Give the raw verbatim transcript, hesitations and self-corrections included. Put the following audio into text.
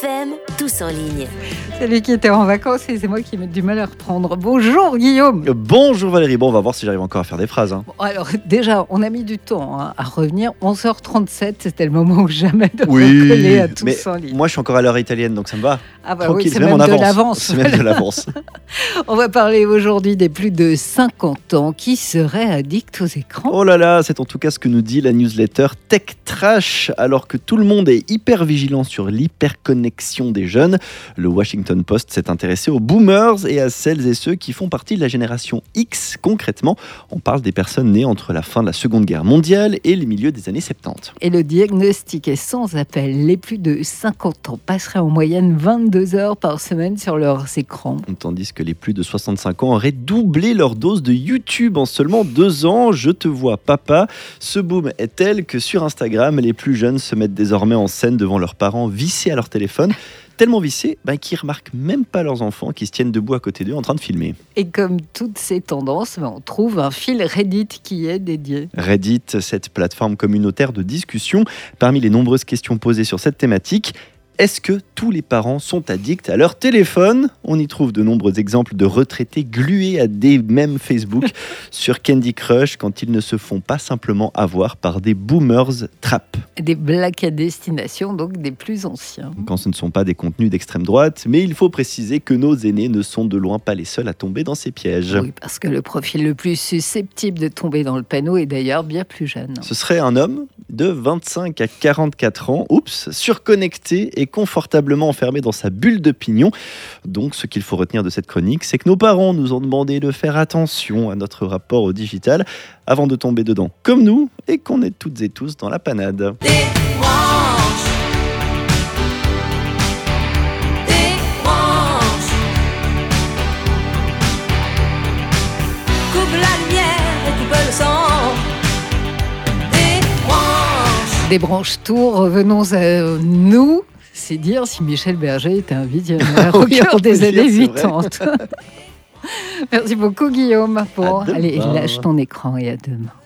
F M, tous en ligne. C'est lui qui était en vacances et c'est moi qui ai du mal à reprendre. Bonjour Guillaume. Bonjour Valérie, bon on va voir si j'arrive encore à faire des phrases. Hein. Bon, alors déjà, on a mis du temps hein, à revenir. onze heures trente-sept, c'était le moment où jamais de oui, recoller à tous mais en ligne. moi je suis encore à l'heure italienne donc ça me va. Ah bah tranquille, oui, c'est, c'est même, même en de avance. l'avance. C'est même de l'avance. On va parler aujourd'hui des plus de cinquante ans qui seraient addicts aux écrans. Oh là là, c'est en tout cas ce que nous dit la newsletter Tech Trash. Alors que tout le monde est hyper vigilant sur l'hyperconnexion des jeunes, le Washington Post s'est intéressé aux boomers et à celles et ceux qui font partie de la génération X. Concrètement, on parle des personnes nées entre la fin de la Seconde Guerre mondiale et les milieux des années soixante-dix. Et le diagnostic est sans appel. Les plus de cinquante ans passeraient en moyenne vingt-deux heures par semaine sur leurs écrans. Tandis que les plus de soixante-cinq ans auraient doublé leur dose de YouTube en seulement deux ans. Je te vois papa. Ce boom est tel que sur Instagram, les plus jeunes se mettent désormais en scène devant leurs parents vissés à leur téléphone. Tellement vissés ben, qu'ils ne remarquent même pas leurs enfants qui se tiennent debout à côté d'eux en train de filmer. Et comme toutes ces tendances, ben, on trouve un fil Reddit qui est dédié. Reddit, cette plateforme communautaire de discussion, parmi les nombreuses questions posées sur cette thématique, est-ce que tous les parents sont addicts à leur téléphone ? On y trouve de nombreux exemples de retraités glués à des mèmes Facebook sur Candy Crush quand ils ne se font pas simplement avoir par des boomers trappes. Des blagues à destination, donc des plus anciens. Quand ce ne sont pas des contenus d'extrême droite, mais il faut préciser que nos aînés ne sont de loin pas les seuls à tomber dans ces pièges. Oui, parce que le profil le plus susceptible de tomber dans le panneau est d'ailleurs bien plus jeune. Ce serait un homme de vingt-cinq à quarante-quatre ans, oups, surconnecté et confortablement enfermé dans sa bulle d'opinion. Donc ce qu'il faut retenir de cette chronique, c'est que nos parents nous ont demandé de faire attention à notre rapport au digital avant de tomber dedans comme nous et qu'on est toutes et tous dans la panade. Des branches. Des branches. Coupe la lumière et coupe le sang. Des branches. Des branches tours, revenons à nous. C'est dire si Michel Berger était un visionnaire au Oui, cœur on peut des dire, années c'est vrai. quatre-vingt. Merci beaucoup Guillaume. Bon, À demain. allez, lâche ton écran et à demain.